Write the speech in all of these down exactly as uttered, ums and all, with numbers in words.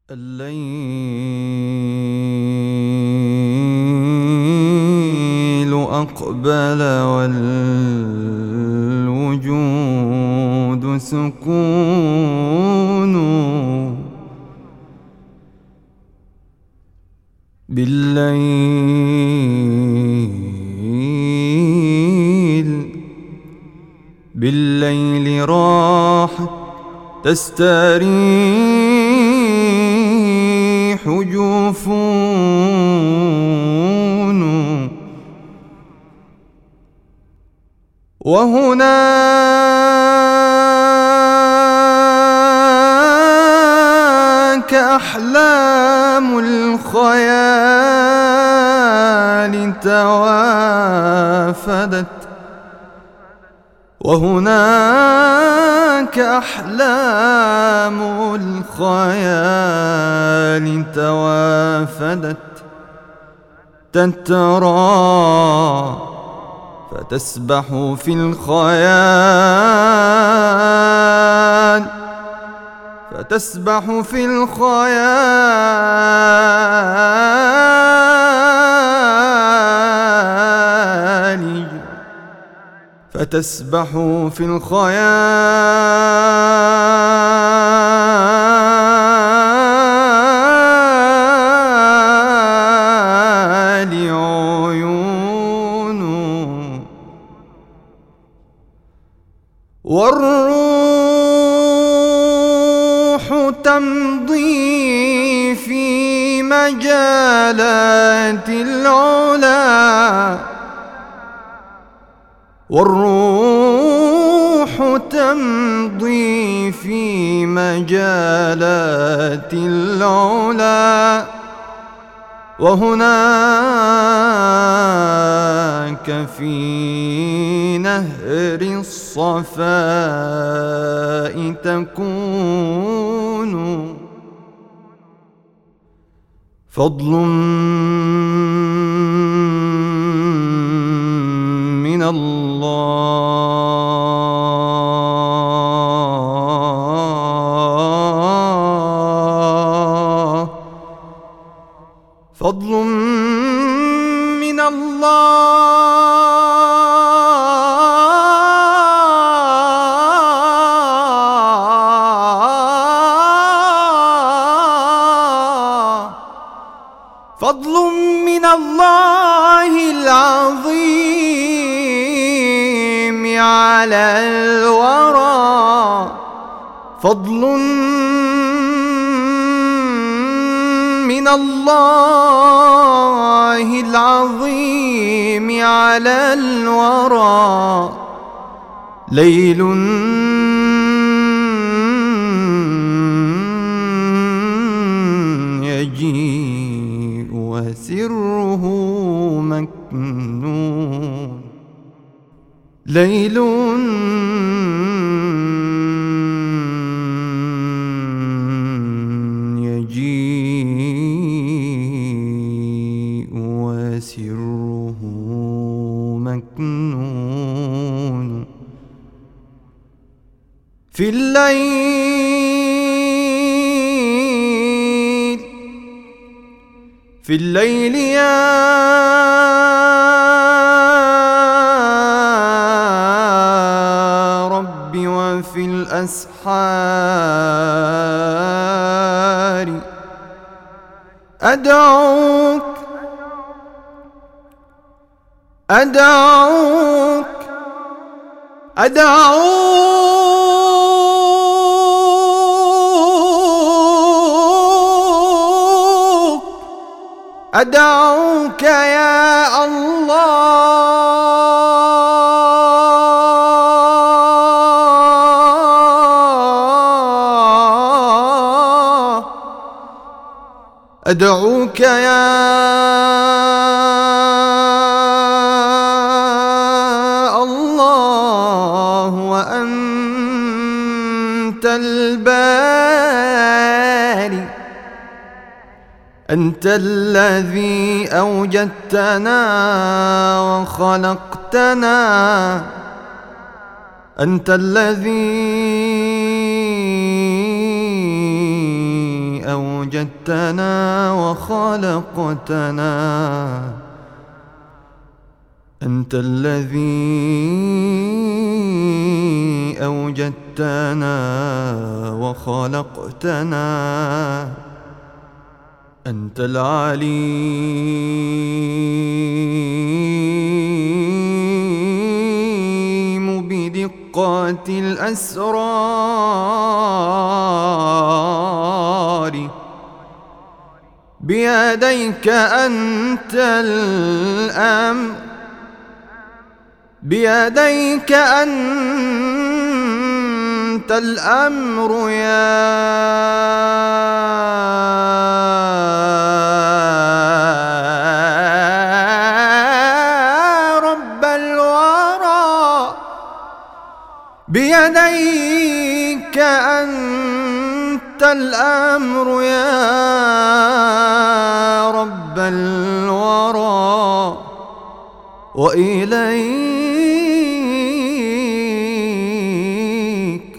الليل أقبل والوجود سكون بالليل بالليل راحت تستريح جفون وهناك أحلام الخيال توافدت وهناك أحلام الخيال توافدت تترى فتسبح في الخيال فتسبح في الخيال فتسبح في الخيال عيون والروح تمضي في مجالات العلا والروح تمضي في مجالات العلا وهناك في نهر الصفاء تكون فضل من الله فضل من الله فضل من الله العظيم على الورى فضل من الله العظيم على الورى ليل يجيء وسره مكنون ليل يجيء وسره مكنون في الليل في الليل يا ربي وفي الأسحار أدعوك أدعوك أدعوك أدعوك يا الله أدعوك يا الله وأنت الباري أنت الذي أوجدتنا وخلقتنا أنت الذي أوجدتنا أوجدتنا وخلقتنا أنت الذي أوجدتنا وخلقتنا أنت العليم بدقات الأسرار بيديك أنت الأمر بيديك أنت الأمر يا رب الورى بيديك أنت الأمر يا رب الورى وإليك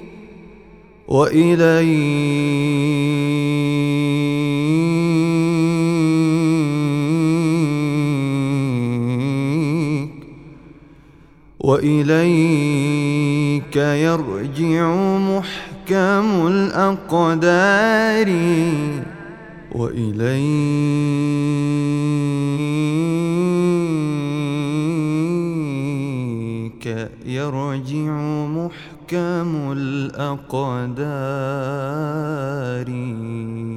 وإليك وإليك يرجع محكم الأقدار وإليك يرجع محكم الأقدار.